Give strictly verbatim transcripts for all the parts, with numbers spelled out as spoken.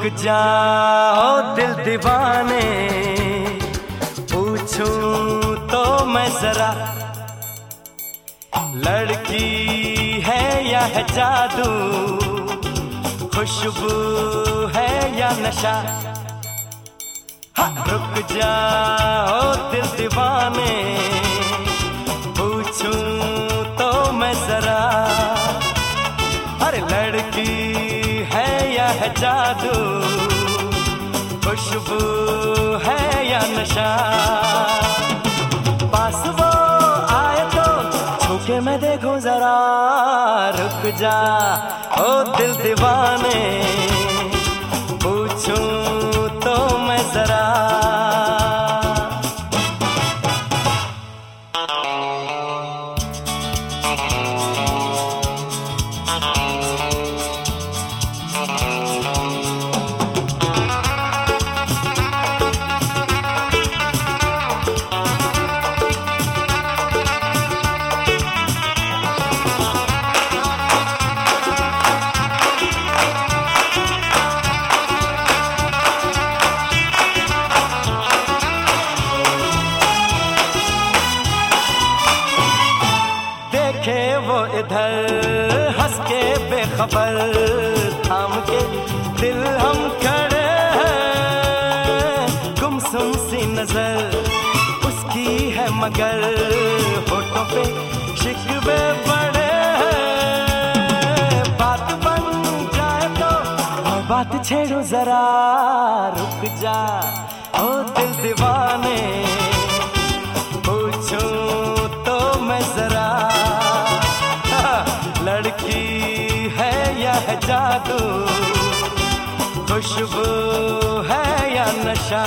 रुक जाओ दिल दीवाने, पूछूं तो मैं जरा, लड़की है या है जादू, खुशबू है या नशा। हाँ, रुक जाओ दिल दीवाने, पूछूं तो मैं जरा, अरे लड़की है या है जादू, खुशबू है या नशा। पास वो आए तो छूके मैं देखूं जरा, रुक जा ओ दिल दीवाने, पूछूं तो मैं जरा। देखे वो इधर हंस के बेखबर, थाम के दिल हम खड़े हैं, गुमसुम सी नजर उसकी है मगर होठों पे शिकवे पड़े हैं। बात बन जाए तो मैं बात छेड़ू जरा, रुक जा ओ दिल दीवाने, पूछूं तो मैं जरा, लड़की है या है जादू, खुशबू है या नशा।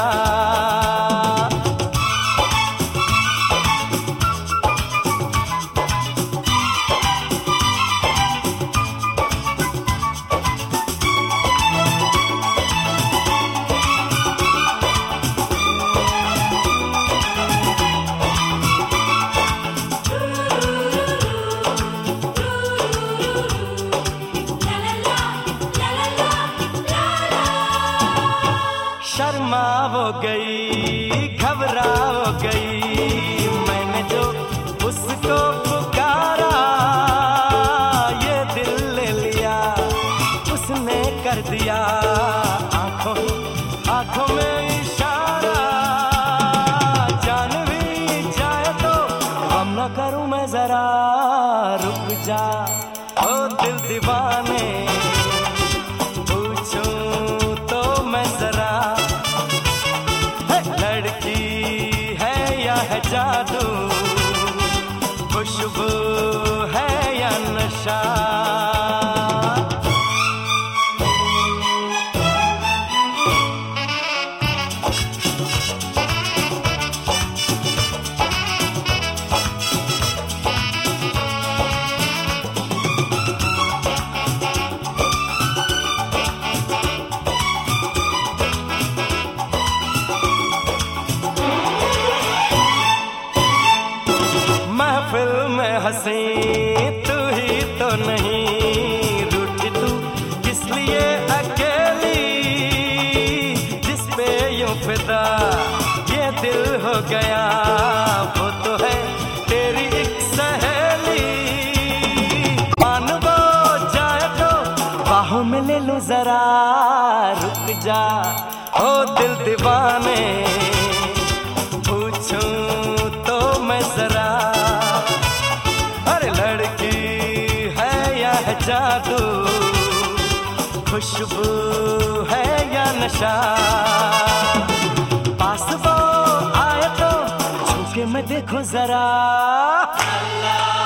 शर्मा हो गई, घबरा हो गई, मैंने जो उसको पुकारा, ये दिल ले लिया उसने कर दिया, आंखों आंखों में इशारा। जान भी जाए तो हम न करूं मैं जरा, रुक जा ओ दिल दीवाने, पूछूं तो मैं जरा, लड़की है या है जादू, खुशबू है या नशा। महफिल में हंसी तू ही तो नहीं, रूठी तू किस लिए अकेली, जिस पे यूं फिदा ये दिल हो गया, वो तो है तेरी एक सहेली। मान वो जाए तो बाहों में ले लो जरा, रुक जा ओ दिल दीवाने, पूछूं तो मैं जरा, लड़की है या है जादू, खुशबू है या नशा। पास वो आए तो छूके मैं देखूं जरा।